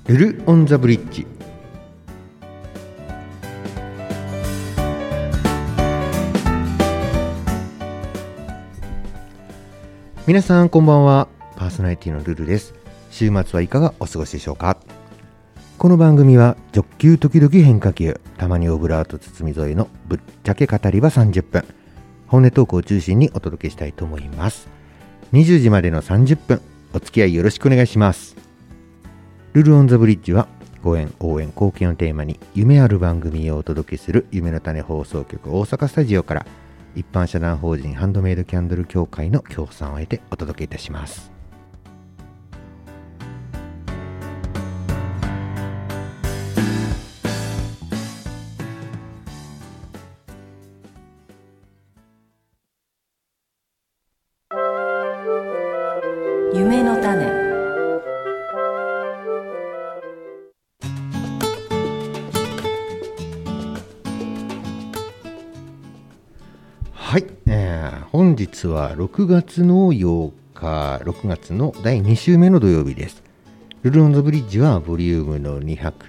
ルルオンザブリッジ。皆さんこんばんは。パーソナリティのルルです。週末はいかがお過ごしでしょうか。この番組は直球時々変化球、たまにオブラート包み添えのぶっちゃけ語り場30分、本音トークを中心にお届けしたいと思います。20時までの30分お付き合いよろしくお願いします。ルルオンザブリッジはご縁応援貢献をテーマに夢ある番組をお届けする夢の種放送局大阪スタジオから一般社団法人ハンドメイドキャンドル協会の協賛を得てお届けいたします。 夢の種。 はい、本日は6月の8日、6月の第2週目の土曜日です。ルルオンザブリッジはボリュームの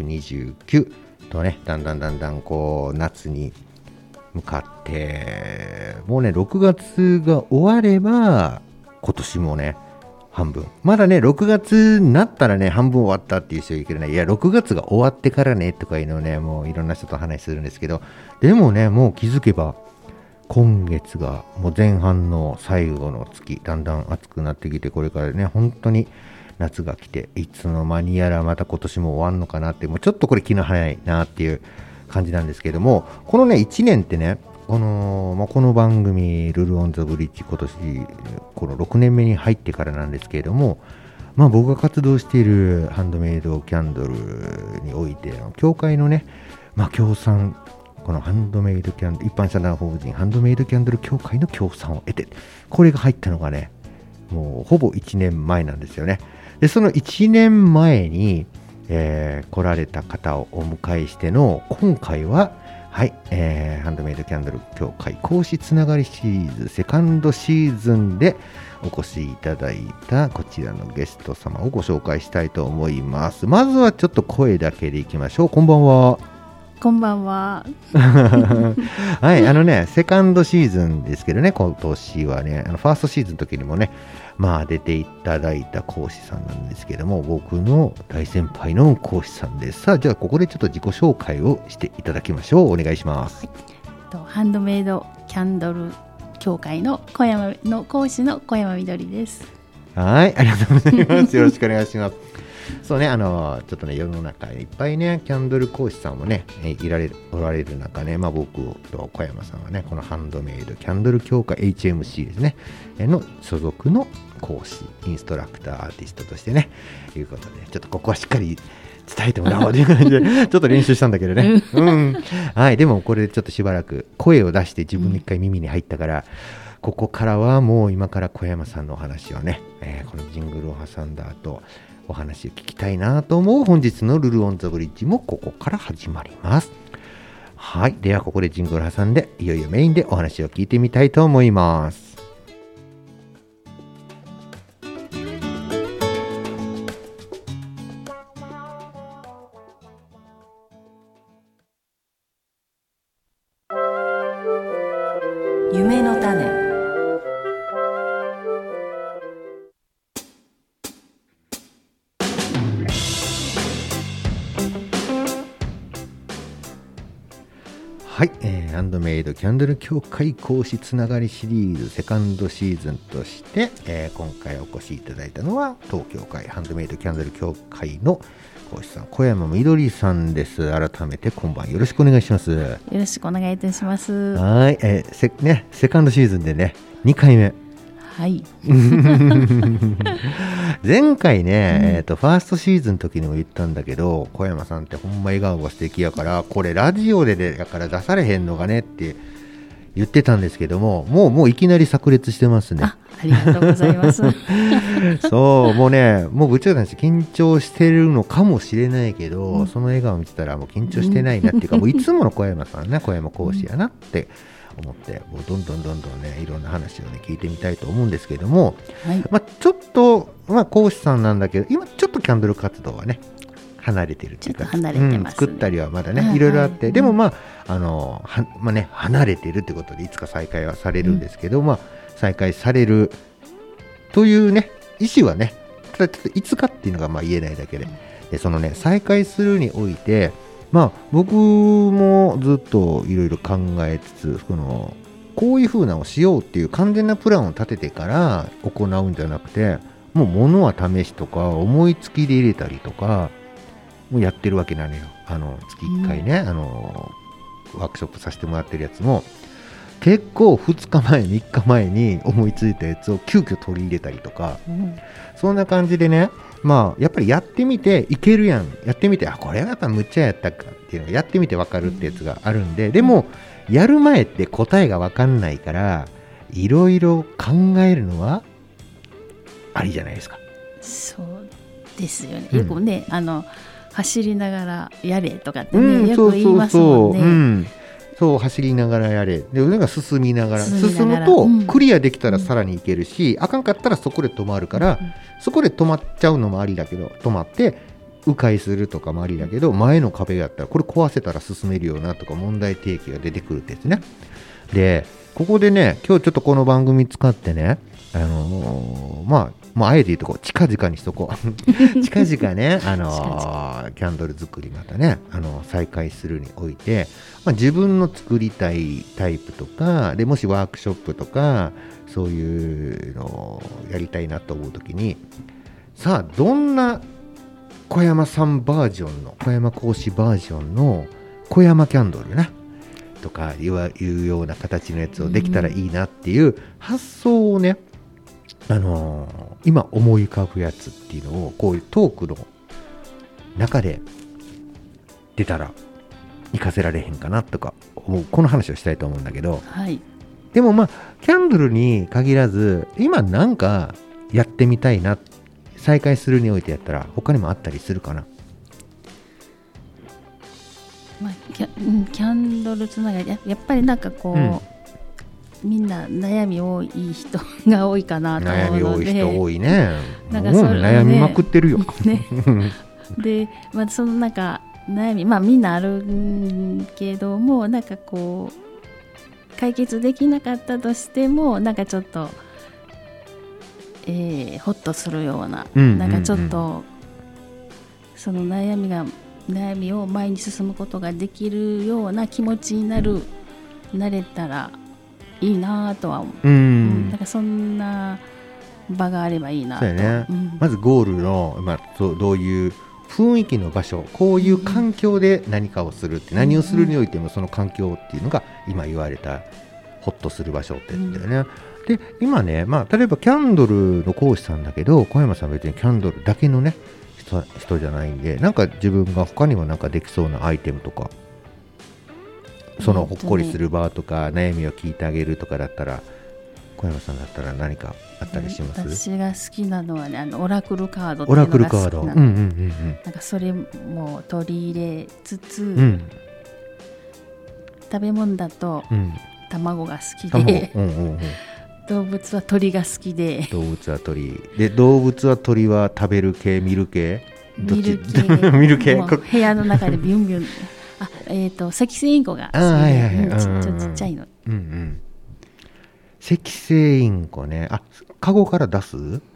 229とね、だんだんこう夏に向かってもうね6月が終われば今年もね半分、まだね6月になったらね半分終わったっていう人いるけどね、いや6月が終わってからねとかいうのをねもういろんな人と話するんですけど、でもねもう気づけば今月がもう前半の最後の月、だんだん暑くなってきて、これからね本当に夏が来て、いつの間にやらまた今年も終わんのかなって、もうちょっとこれ気の早いなっていう感じなんですけども、このね1年ってねこの番組ルルオンザブリッジ今年この6年目に入ってからなんですけれども、僕が活動しているハンドメイドキャンドルにおいて協会のね協賛、このハンドメイドキャンドル一般社団法人ハンドメイドキャンドル協会の協賛を得て、これが入ったのがねもうほぼ1年前なんですよね。でその1年前に、来られた方をお迎えしての今回ははい、ハンドメイドキャンドル協会講師つながりシリーズセカンドシーズンでお越しいただいたこちらのゲスト様をご紹介したいと思います。まずはちょっと声だけでいきましょう。こんばんは。 こんばんは。 はい、セカンドシーズンですけどね、今年はねファーストシーズンの時にもね出ていただいた講師さんなんですけども、僕の大先輩の講師さんです。さあじゃあここでちょっと自己紹介をしていただきましょう。お願いします。 ハンドメイドキャンドル協会の小山の講師の小山みどりです。 はい、ありがとうございますよろしくお願いします。そうね、ちょっとね世の中いっぱいねキャンドル講師さんもねおられる中ね、僕と小山さんはねこのハンドメイドキャンドル協会 HMC ですねの所属の講師インストラクターアーティストとしてねいうことで、ちょっとここはしっかり伝えてもらおうという感じでちょっと練習したんだけどねはい、でもこれでちょっとしばらく声を出して自分の一回耳に入ったから、ここからはもう今から小山さんのお話をね、このジングルを挟んだ後お話を聞きたいなと思う本日のルルオンザブリッジもここから始まります。はい、ではここでジングル挟んでいよいよメインでお話を聞いてみたいと思います。 夢の種。 はい、ハンドメイドキャンドル協会講師つながりシリーズセカンドシーズンとして、今回お越しいただいたのは当協会ハンドメイドキャンドル協会の講師さん小山みどりさんです。改めて今晩よろしくお願いします。よろしくお願いいたします。 はい、セカンドシーズンでね2回目。 はい前回ね、ファーストシーズンの時にも言ったんだけど、小山さんってほんま笑顔が素敵やから、これラジオでだから出されへんのがねって言ってたんですけども、もういきなり炸裂してますね。 ありがとうございますそうもうねもうぶっちゃけた話緊張してるのかもしれないけど、その笑顔見てたらもう緊張してないなっていうか、もういつもの小山さんね、小山講師やなって思って、もうどんどんねいろんな話をね聞いてみたいと思うんですけども、ちょっと講師さんなんだけど今ちょっとキャンドル活動はね離れてるっていうか、 ちょっと離れてますね、 作ったりはまだね、 はいいろいろあって、でもまあね、離れてるってことでいつか再開はされるんですけど、まあ再開されるというね意思はね、ただちょっといつかっていうのがまあ言えないだけで、でそのね再開するにおいて、まあ僕もずっといろいろ考えつつ、こういう風なのをしようっていう完全なプランを立ててから行うんじゃなくて、もう物は試しとか思いつきで入れたりとかもうやってるわけなのよ。月1回ね、ワークショップさせてもらってるやつも結構2日前3日前に思いついたやつを急遽取り入れたりとか、そんな感じでね、まあやっぱりやってみていけるやん、やってみてこれはやっぱむっちゃやったかっていうのをやってみて分かるってやつがあるんで、でもやる前って答えが分かんないからいろいろ考えるのはありじゃないですか。 そうですよね、よくね走りながらやれとかってね、よく言いますもんね。 そう走りながらやれで、なんか進みながら進むと、クリアできたらさらにいけるし、あかんかったらそこで止まるから、そこで止まっちゃうのもありだけど、止まって迂回するとかもありだけど、前の壁やったらこれ壊せたら進めるよなとか問題提起が出てくるってやつね。でここでね、今日ちょっとこの番組使ってね、まああえて言うとこう近々にしとこう近々ね、キャンドル作りまたね再開するにおいて、まあ、自分の作りたいタイプとかで、もしワークショップとかそういうのをやりたいなと思うときに、さあどんな小山さんバージョンの、小山講師バージョンの小山キャンドルなとかいうような形のやつをできたらいいなっていう発想をね、今思い浮かぶやつっていうのをこういうトークの中で出たら活かせられへんかなとか思う、この話をしたいと思うんだけど、 はい、 でもまあキャンドルに限らず今なんかやってみたいな、再開するにおいてやったら他にもあったりするかな。 まあ、キャンドルつながり やっぱりなんかこう、みんな悩み多い人が多いかなと思うので、 悩み多い人多いね。 なんかそれ、ね、 悩みまくってるよ、 ね、で、まあ、そのなんか悩み、まあみんなあるけども、なんかこう解決できなかったとしてもなんかちょっと、ほっとするような、なんかちょっとその悩みを前に進むことができるような気持ちになれたらいいなとは思う。なんかそんな場があればいいなと。そうやね、 まずゴールの、まあ、どういう雰囲気の場所、こういう環境で何かをするって、何をするにおいてもその環境っていうのが今言われたホッとする場所って言うんだよね。で今ね、まあ、例えばキャンドルの講師さんだけど、小山さんは別にキャンドルだけのね人じゃないんで、なんか自分が他にもなんかできそうなアイテムとか、そのほっこりする場とか悩みを聞いてあげるとかだったら、小山さんだったら何かあったりします？ 私が好きなのはね、オラクルカードっていうのが好きなの。なんかそれも取り入れつつ、食べ物だと卵が好きで、動物は鳥が好きで、 動物は鳥で、動物は鳥は食べる系見る系見る系部屋の中でビュンビュン赤星インコが好きで、ちっちゃいの。 赤星インコね。カゴから出す？も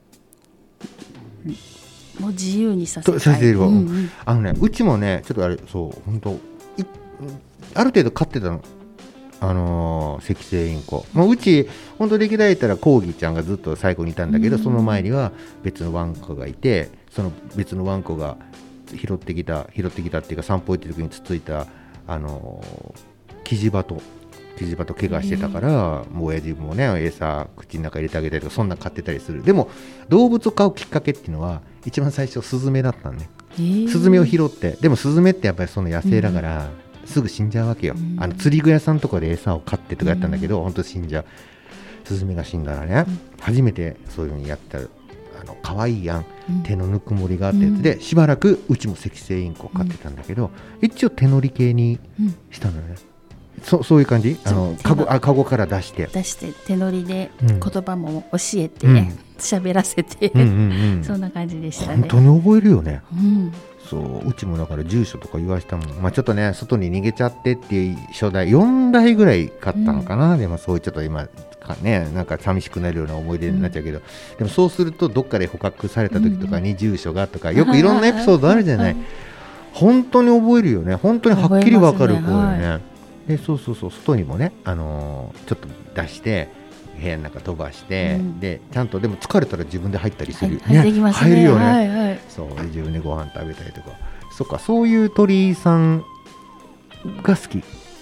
う自由にさせたい。 うちもね、ちょっとあれ、そう本当ある程度飼ってたの。赤星インコ、うち本当歴代いたらコーギーちゃんがずっと最後にいたんだけど、その前には別のワンコがいて、その別のワンコが拾ってきたっていうか、散歩行ってる時につついたキジバト怪我してたから、もう親父もね餌口の中入れてあげたりとか、そんな飼ってたりする。でも動物を飼うきっかけっていうのは一番最初スズメだったんね。スズメを拾って、でもスズメってやっぱりその野生だから、すぐ死んじゃうわけよ。釣り具屋さんとかで餌を買ってとかやったんだけど、本当死んじゃう。スズメが死んだらね、初めてそういう風にやった可愛いやん、手のぬくもりがあったやつで、しばらくうちも赤星インコを飼ってたんだけど、一応手乗り系にしたのね。そういう感じ？カゴから出して手乗りで言葉も教えて喋らせて、そんな感じでしたね。 本当に覚えるよね。 そううちもだから住所とか言わしたもん、まあ、ちょっとね外に逃げちゃってっていう初代4台ぐらい買ったのかな、でもそういうちょっと今ねなんか寂しくなるような思い出になっちゃうけど、でもそうするとどっかで捕獲された時とかに住所がとかよくいろんなエピソードあるじゃない、本当に覚えるよね、本当にはっきり分かる子よね、でそう外にもね、ちょっと出して部屋の中飛ばして、でちゃんとでも疲れたら自分で入ったりする、入るよね、そうで自分でご飯食べたりとか、そっかそういう鳥居さんが好き、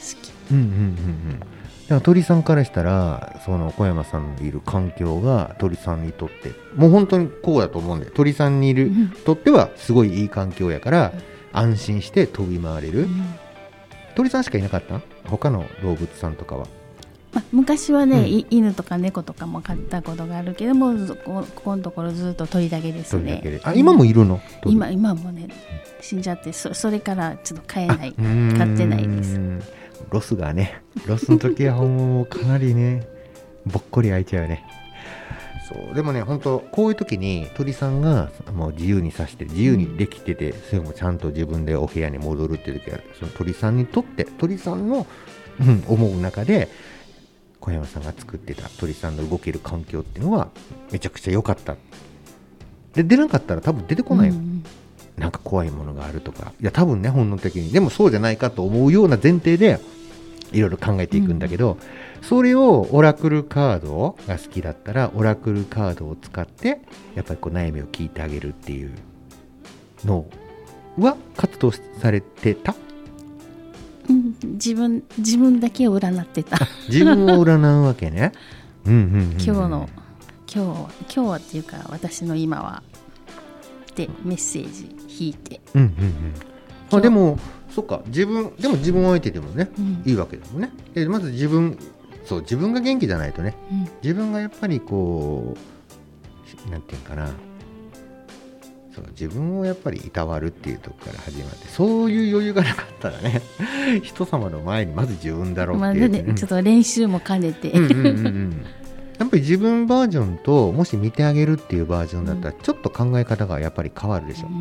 だから鳥居さんからしたらその小山さんのいる環境が鳥居さんにとってもう本当にこうだと思うんで、鳥居さんにいるとってはすごいいい環境やから安心して飛び回れる、鳥居さんしかいなかった？他の動物さんとかは？ 昔はね、犬とか猫とかも飼ったことがあるけども、ここのところずっと鳥だけですね。 今もいるの？ 今もね死んじゃって、それからちょっと飼えない、飼ってないです。 ロスの時はもうかなりねぼっこり開いちゃうよね。そうでもね本当こういう時に鳥さんがもう自由にさして自由にできてて、それもちゃんと自分でお部屋に戻るっていう時はその鳥さんにとって鳥さんの、思う中で小山さんが作ってた鳥さんの動ける環境っていうのはめちゃくちゃ良かった。で出なかったら多分出てこないよ、なんか怖いものがあるとか、いや多分ね本能的にでもそうじゃないかと思うような前提でいろいろ考えていくんだけど、それをオラクルカードが好きだったらオラクルカードを使ってやっぱりこう悩みを聞いてあげるっていうのは活動されてた？ 自分だけを占ってた。 自分を占うわけね。 今日はっていうか私の今はでメッセージ引いて、 でもそっか自分相手でもね、いいわけだもんね。でまず自分が元気じゃないとね、自分がやっぱりこうなんていうかな、そう自分をやっぱりいたわるっていうところから始まって、そういう余裕がなかったらね人様の前にまず自分だろうっていう、ね、 ちょっと練習も兼ねてやっぱり自分バージョンともし見てあげるっていうバージョンだったらちょっと考え方がやっぱり変わるでしょ、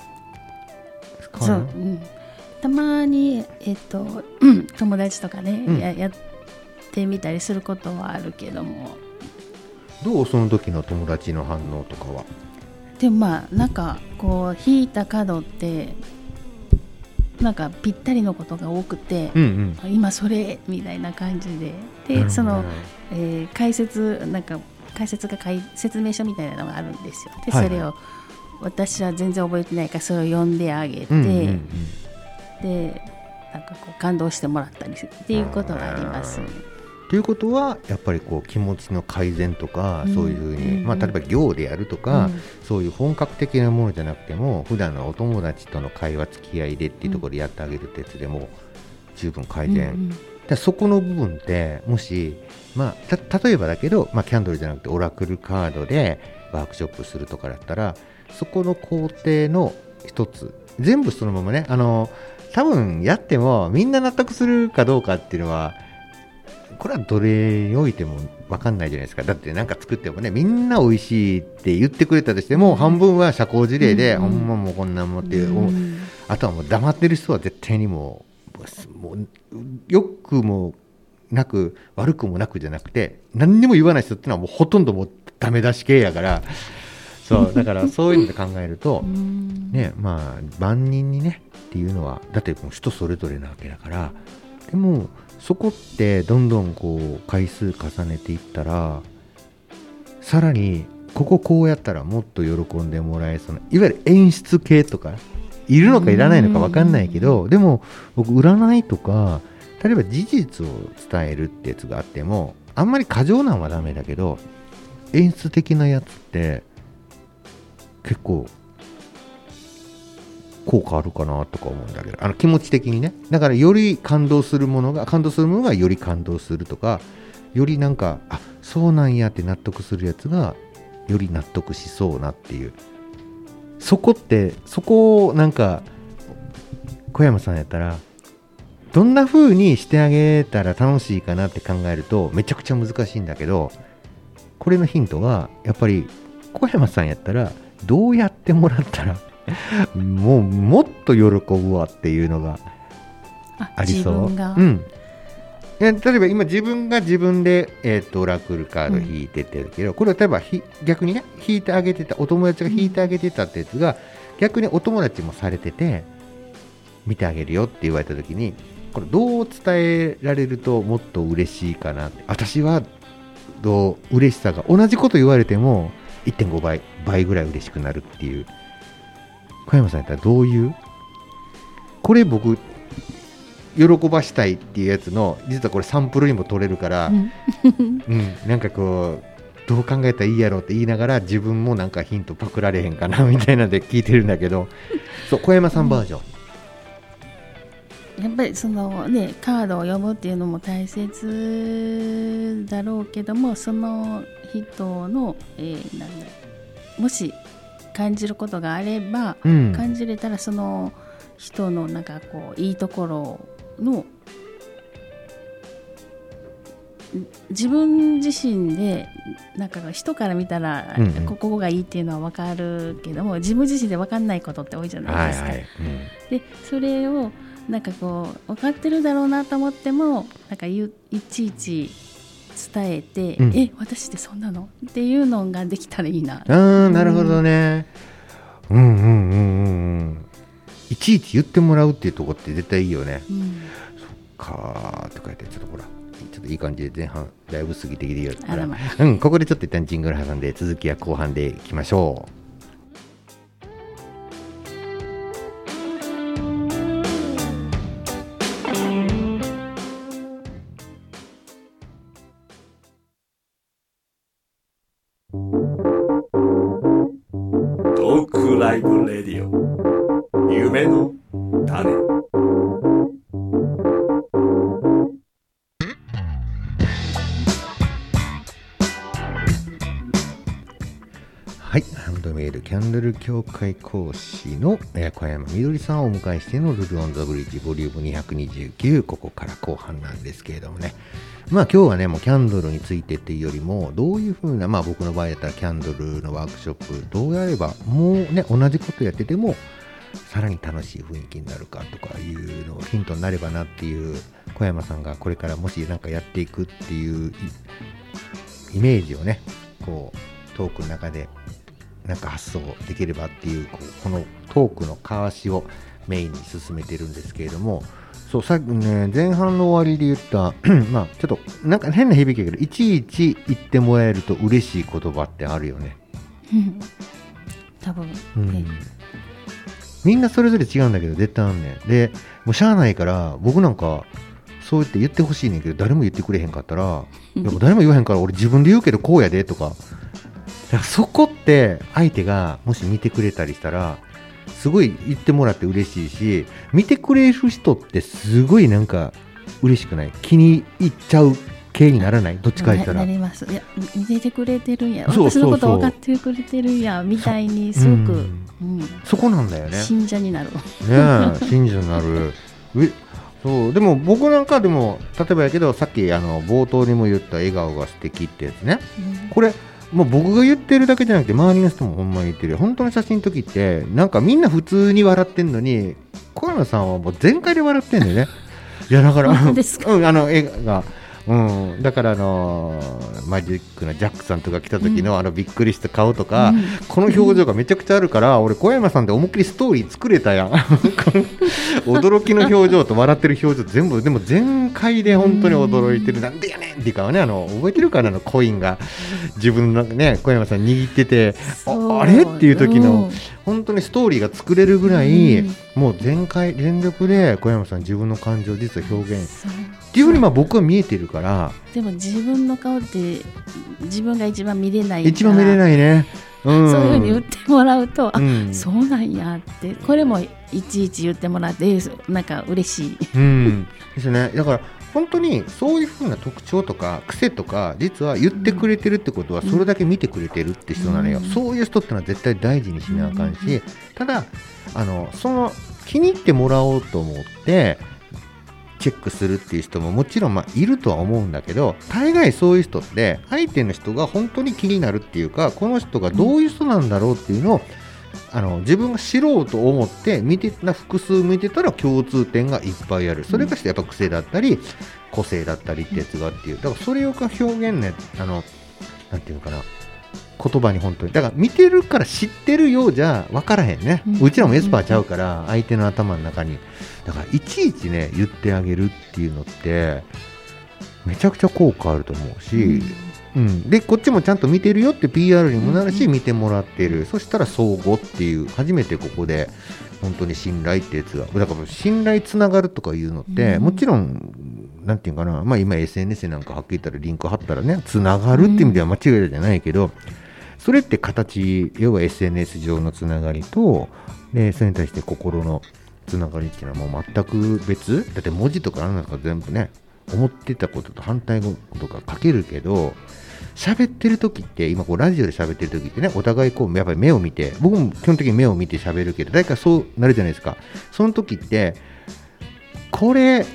たまに、友達とかね、やってみたりすることはあるけども、 どうその時の友達の反応とかは？ でもなんかこう引いたカードってなんかぴったりのことが多くて、今それみたいな感じで、その、解説明書みたいなのがあるんですよ。でそれを私は全然覚えてないからそれを読んであげて、でなんかこう感動してもらったりするっていうことがあります。 ということはやっぱりこう気持ちの改善とか、そういうふうに、例えば行でやるとか、そういう本格的なものじゃなくても普段のお友達との会話付き合いでっていうところでやってあげるってやつでも十分改善、だそこの部分ってもし、例えばだけど、キャンドルじゃなくてオラクルカードでワークショップするとかだったらそこの工程の一つ全部そのままね、多分やってもみんな納得するかどうかっていうのはこれはどれにおいても分かんないじゃないですか。だってなんか作ってもねみんな美味しいって言ってくれたとしても、半分は社交辞令で、ほんまもうこんなんもっていう、あとはもう黙ってる人は絶対にもう良くもなく悪くもなくじゃなくて何にも言わない人ってのはもうほとんどもうダメ出し系やからそうだからそういうので考えるとね、万人にねっていうのはだってもう人それぞれなわけだから、でもそこってどんどんこう回数重ねていったらさらにこうやったらもっと喜んでもらえそうな、いわゆる演出系とかいるのかいらないのか分かんないけど、でも僕占いとか例えば事実を伝えるってやつがあってもあんまり過剰なんはダメだけど、演出的なやつって結構効果あるかなとか思うんだけど、気持ち的にね。だからより感動するものがより感動するとか、よりなんかそうなんやって納得するやつがより納得しそうなっていう、そこをなんか小山さんやったらどんな風にしてあげたら楽しいかなって考えるとめちゃくちゃ難しいんだけど、これのヒントはやっぱり小山さんやったらどうやってもらったらもっと喜ぶわっていうのがありそう。 自分が、 例えば今自分が自分で、オラクルカード引いててるけど、これは例えば逆にね、引いてあげてたお友達が引いてあげてたってやつが、逆にお友達もされてて見てあげるよって言われた時に、これどう伝えられるともっと嬉しいかなって。私は嬉しさが同じこと言われても 1.5 倍ぐらい嬉しくなるっていう。小山さんやったらどういう、これ僕喜ばしたいっていうやつの実はこれサンプルにも取れるから、なんかこうどう考えたらいいやろうって言いながら自分もなんかヒントパクられへんかなみたいなんで聞いてるんだけど、そう小山さんバージョン、 やっぱりそのねカードを読むっていうのも大切だろうけども、その人の、もし感じることがあれば、感じれたらその人のなんかこういいところの自分自身でなんか人から見たら、ここがいいっていうのは分かるけども、自分自身で分かんないことって多いじゃないですか。でそれをなんかこう分かってるだろうなと思ってもなんかいちいち伝えて、私ってそんなのっていうのができたらいいな。 なるほどね。いちいち言ってもらうっていうところって絶対いいよね。そっかーとか言って、ちょっとほらちょっといい感じで前半だいぶ過ぎてきてるから、ここでちょっと一旦ジングル挟んで続きは後半でいきましょう。 トークライブレディオ夢の種。 はい、ハンドメイドキャンドル協会講師の小山みどりさんをお迎えしてのルルオンザブリッジボリューム229、ここから後半なんですけれどもね、今日はねもうキャンドルについてっていうよりもどういう風な、僕の場合だったらキャンドルのワークショップどうやればもうね同じことやっててもさらに楽しい雰囲気になるかとかいうのをヒントになればなっていう、小山さんがこれからもしなんかやっていくっていうイメージをねこうトークの中でなんか発想できればっていう、このトークの交わしをメインに進めてるんですけれども、そうさっきね前半の終わりで言ったちょっとなんか変な響きだけど、いちいち言ってもらえると嬉しい言葉ってあるよね。 多分、 みんなそれぞれ違うんだけど絶対あんねん。でもうしゃあないから僕なんかそう言って言ってほしいねんけど、誰も言ってくれへんかったら誰も言わへんから俺自分で言うけどこうやでとか、だからそこって相手がもし見てくれたりしたらすごい言ってもらって嬉しいし、見てくれる人ってすごいなんか嬉しくない？気に入っちゃう系にならない？どっちか言ったらなります。いや見てくれてるんや、私のこと分かってくれてるんやみたいにすごく、 そこなんだよね。 信者になるね信者になるそうでも僕なんかでも例えばやけどさっき冒頭にも言った笑顔が素敵ってやつね、これもう僕が言ってるだけじゃなくて周りの人もほんまに言ってる。本当の写真の時ってなんかみんな普通に笑ってんのに小山さんはもう全開で笑ってんだよね。いやだから絵がだからマジックのジャックさんとか来た時のびっくりした顔とか、この表情がめちゃくちゃあるから、俺小山さんで思いっきりストーリー作れたやん驚きの表情と笑ってる表情全部でも全開で本当に驚いてる。なんでやねんっていうかね、覚えてるかな、コインが自分のね小山さん握っててあれっていう時の本当にストーリーが作れるぐらい、もう全開全力で小山さん自分の感情を実は表現っていうふうに僕は見えてるから。 でも自分の顔って自分が一番見れないから、 一番見れないね、 そういうふうに言ってもらうと、そうなんやって、これもいちいち言ってもらってなんか嬉しい、 ですね。だから本当にそういう風な特徴とか癖とか実は言ってくれてるってことはそれだけ見てくれてるって人なのよ、そういう人ってのは絶対大事にしなあかんし、ただその気に入ってもらおうと思ってチェックするっていう人ももちろんいるとは思うんだけど、大概そういう人って相手の人が本当に気になるっていうか、この人がどういう人なんだろうっていうのを自分が知ろうと思って複数見てたら共通点がいっぱいある。それがやっぱ癖だったり個性だったりってやつがっていう、だからそれを表現ね、なんていうのかな、言葉に本当にだから見てるから知ってるようじゃ分からへんね、うちらもエスパーちゃうから相手の頭の中に、だからいちいちね言ってあげるっていうのってめちゃくちゃ効果あると思うし、でこっちもちゃんと見てるよって PR にもなるし、見てもらってる、そしたら相互っていう初めてここで本当に信頼ってやつが、だから信頼つながるとかいうのって、もちろんなんていうかな、今 SNS なんかはっきり言ったらリンク貼ったらねつながるっていう意味では間違いじゃないけど、それって形、要は SNS 上のつながりとでそれに対して心のつながりっていうのはもう全く別だって、文字とかなんか全部ね思ってたことと反対語とか書けるけど、喋ってる時って今こうラジオで喋ってる時ってね、お互いこうやっぱり目を見て、僕も基本的に目を見て喋るけど誰かそうなるじゃないですか。その時ってこれ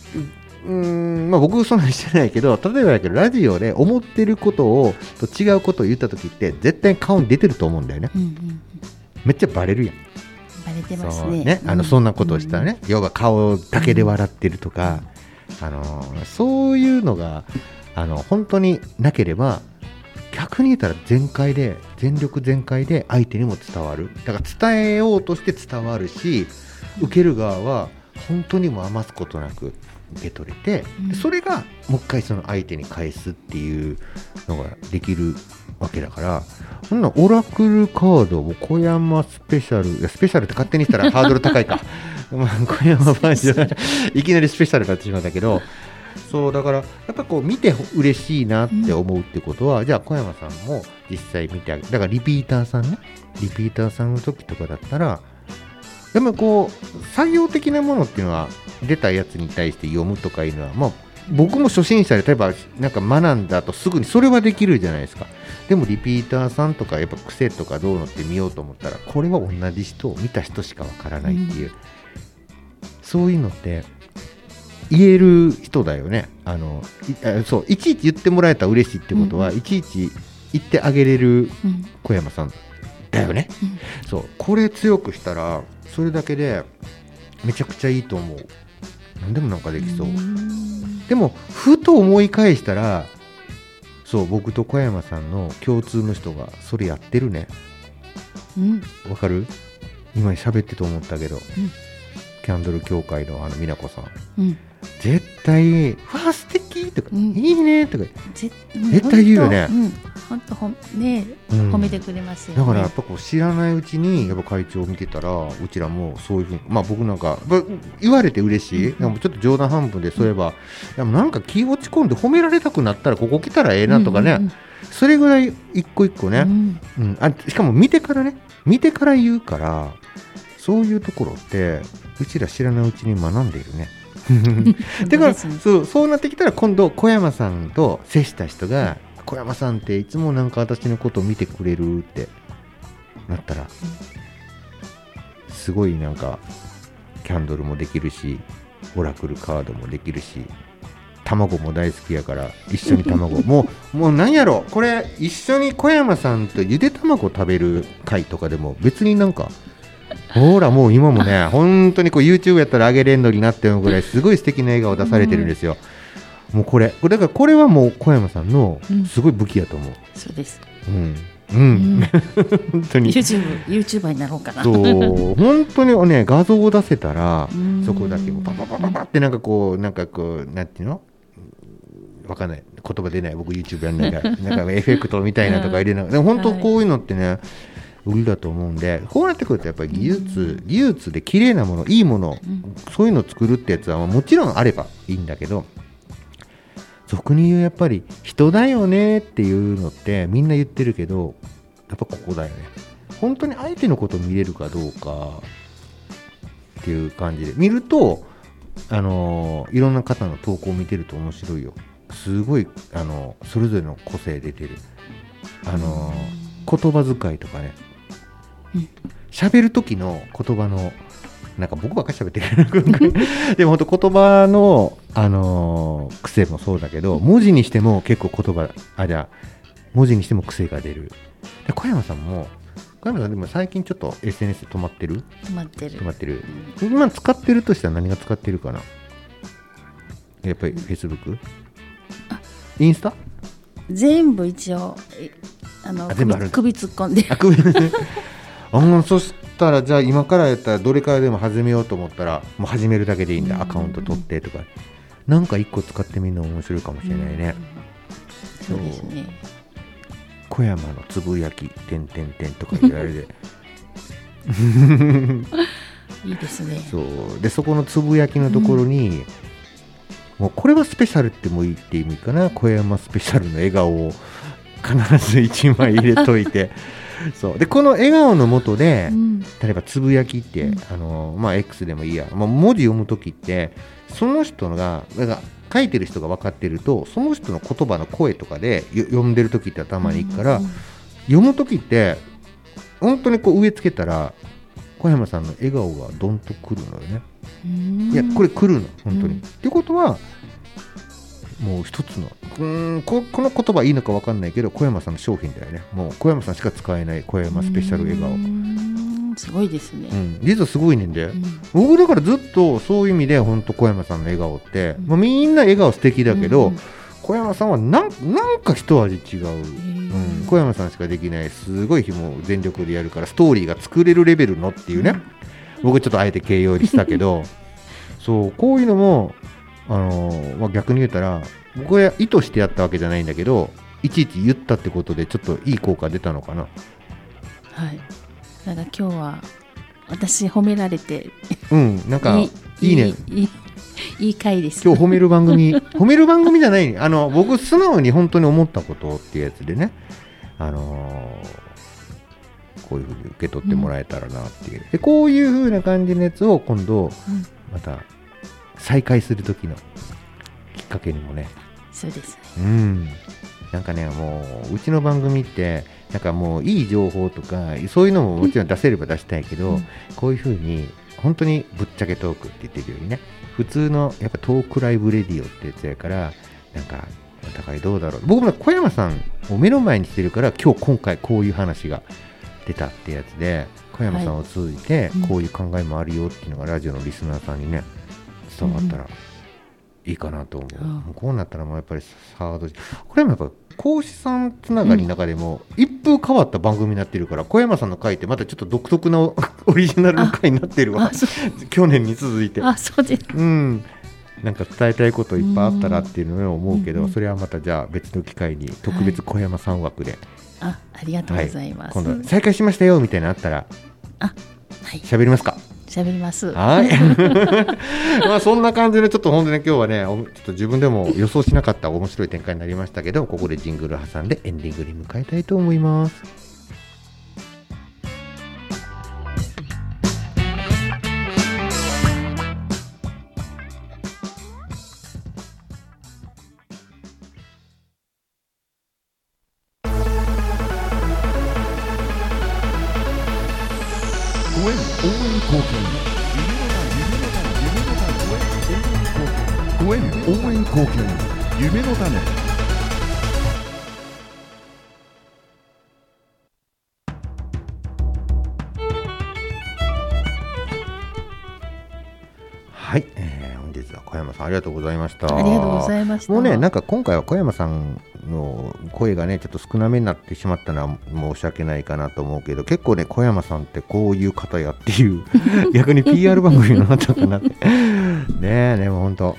僕そんなにしてないけど、例えばだけどラジオで思ってることをと違うことを言った時って絶対顔に出てると思うんだよね、めっちゃバレるやん。 バレてますね。 そんなことをしたらね、要は顔だけで笑ってるとか、そういうのが本当になければ、逆に言ったら全力全開で相手にも伝わる。だから伝えようとして伝わるし、受ける側は本当にも余すことなく受け取れて、それがもう一回その相手に返すっていうのができるわけだから、そんなオラクルカードを小山スペシャルって勝手にしたらハードル高いか小山バージョンいきなりスペシャルになってしまったけど、そうだからやっぱこう見て嬉しいなって思うってことは、じゃあ小山さんも実際見てあげる。だからリピーターさんの時とかだったら、でもこう作業的なものっていうのは出たやつに対して読むとかいうのは、僕も初心者で例えばなんか学んだ後すぐにそれはできるじゃないですか。でもリピーターさんとかやっぱ癖とかどうのって見ようと思ったら、これは同じ人を見た人しかわからないっていう、そういうのって言える人だよね。そういちいち言ってもらえたら嬉しいってことは、いちいち言ってあげれる小山さんだよね、そうこれ強くしたらそれだけでめちゃくちゃいいと思う。何でもなんかできそう。でもふと思い返したら、そう僕と小山さんの共通の人がそれやってるね。わかる？今喋ってと思ったけど、キャンドル協会の美奈子さん、絶対わ素敵とか、いいねとか絶対言うよね。 本当褒めてくれますよね。 だからやっぱこう知らないうちにやっぱ会長を見てたら、うちらもそういうふうに、僕なんか言われて嬉しい、でもちょっと冗談半分で、そういえばでもなんか気落ち込んで褒められたくなったらここ来たらええなとかね、それぐらい一個一個ね、しかも見てから言うから、そういうところってうちら知らないうちに学んでいるね。だからそうなってきたら、今度小山さんと接した人が、小山さんっていつもなんか私のことを見てくれるってなったら、すごいなんかキャンドルもできるし、オラクルカードもできるし、卵も大好きやから一緒に卵もう何やろ、これ一緒に小山さんとゆで卵食べる会とかでも別になんか、ほらもう今もね本当にこう YouTube やったらあげれんのになって思うぐらいすごい素敵な笑顔出されてるんですよ。もうこれだからこれはもう小山さんのすごい武器やと思う。 そうです。 本当に YouTuber になろうかな。 そう本当にね、画像を出せたらそこだけパパパパパってなんかこうなんていうのわかんない、言葉出ない、僕 YouTube やんないからなんかエフェクトみたいなとか入れながら、でも本当こういうのってね売りだと思うんで、こうなってくるとやっぱり技術で綺麗なもの、いいもの、そういうのを作るってやつはもちろんあればいいんだけど、俗に言うやっぱり人だよねっていうのってみんな言ってるけど、やっぱここだよね。本当に相手のことを見れるかどうかっていう感じで見ると、いろんな方の投稿を見てると面白いよ。すごいそれぞれの個性出てる。言葉遣いとかね、喋る時の言葉のなんか僕ばっかり喋ってるでも本当言葉の癖もそうだけど、文字にしても結構文字にしても癖が出る。で小山さんも小山さんでも最近ちょっと SNS 止まってる？ 止まってる、 今使ってるとしたら何が使ってるかな？やっぱり Facebook？ インスタ？ 全部一応全部ある首突っ込んでそしたらじゃあ今からやったらどれからでも始めようと思ったらもう始めるだけでいいんだ、アカウント取ってとか、なんか一個使ってみるの面白いかもしれないね。 そうですね。 小山のつぶやき点々点とか言われていいですね。 そうで、そこのつぶやきのところに、もうこれはスペシャルってもいいって意味かな、小山スペシャルの笑顔を必ず1枚入れといてそうで、この笑顔の下で、例えばつぶやきって、X でもいいや、文字読むときってその人が書いてる人が分かってると、その人の言葉の声とかで読んでるときって頭にいくから、読むときって本当にこう植え付けたら小山さんの笑顔がどんとくるのよね。いやこれ来るの本当に、ってことはもう一つのこの言葉いいのか分かんないけど小山さんの商品だよね。もう小山さんしか使えない小山スペシャル笑顔。 すごいですね、 実はすごいねんで、僕だからずっとそういう意味で本当小山さんの笑顔って、みんな笑顔素敵だけど、小山さんはなんか一味違う、小山さんしかできないすごいもう全力でやるからストーリーが作れるレベルのっていうね、僕ちょっとあえて形容にしたけどそうこういうのも逆に言ったら僕は意図してやったわけじゃないんだけど、いちいち言ったってことでちょっといい効果出たのかな。 はい、なんか今日は私褒められてなんかいいね、 いい回です。 今日褒める番組褒める番組じゃない、僕素直に本当に思ったことっていうやつでね、こういうふうに受け取ってもらえたらなっていう、でこういうふうな感じのやつを今度また再開する時のきっかけにもね。 そうですね。 なんかね、もううちの番組ってなんかもういい情報とかそういうのももちろん出せれば出したいけど、こういうふうに本当にぶっちゃけトークって言ってるようにね、普通のやっぱトークライブレディオってやつやから、なんかお互いどうだろう、僕も小山さんを目の前にしてるから今回こういう話が出たってやつで、小山さんを通じてこういう考えもあるよっていうのがラジオのリスナーさんにね伝わったらいいかなと思う。もうこうなったらもうやっぱりサード、これもやっぱ講師さんつながりの中でも一風変わった番組になってるから、小山さんの回ってまたちょっと独特なオリジナルの回になってるわ去年に続いて。 そうです。 なんか伝えたいこといっぱいあったらっていうのを思うけど、それはまたじゃあ別の機会に特別小山さん枠で、 ありがとうございます、 今度再開しましたよみたいなのあったら喋りますか？ 喋ります。 はいそんな感じでちょっと本当に今日はね、ちょっと自分でも予想しなかった面白い展開になりましたけど、ここでジングル挟んでエンディングに向かいたいと思います。 ご縁応援貢献夢の種。 はい、本日は小山さんありがとうございました。 ありがとうございました。 もうね、なんか今回は小山さんの声がねちょっと少なめになってしまったのは申し訳ないかなと思うけど、結構ね小山さんってこういう方やっていう逆に PR 番組になったかなってね。でも本当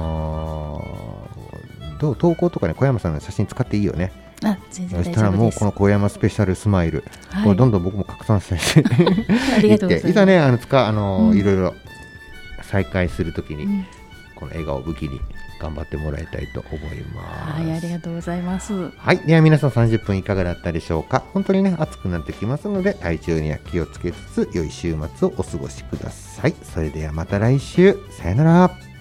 投稿とかね小山さんの写真使っていいよね。 全然大丈夫です。 そしたらもうこの小山スペシャルスマイル、これどんどん僕も拡散したいしありがとうございます。 いざねいろいろ再開するときに、この笑顔を武器に頑張ってもらいたいと思います。 はい、ありがとうございます。 はい、では皆さん30分いかがだったでしょうか。本当にね暑くなってきますので体調には気をつけつつ良い週末をお過ごしください。それではまた来週、さよなら。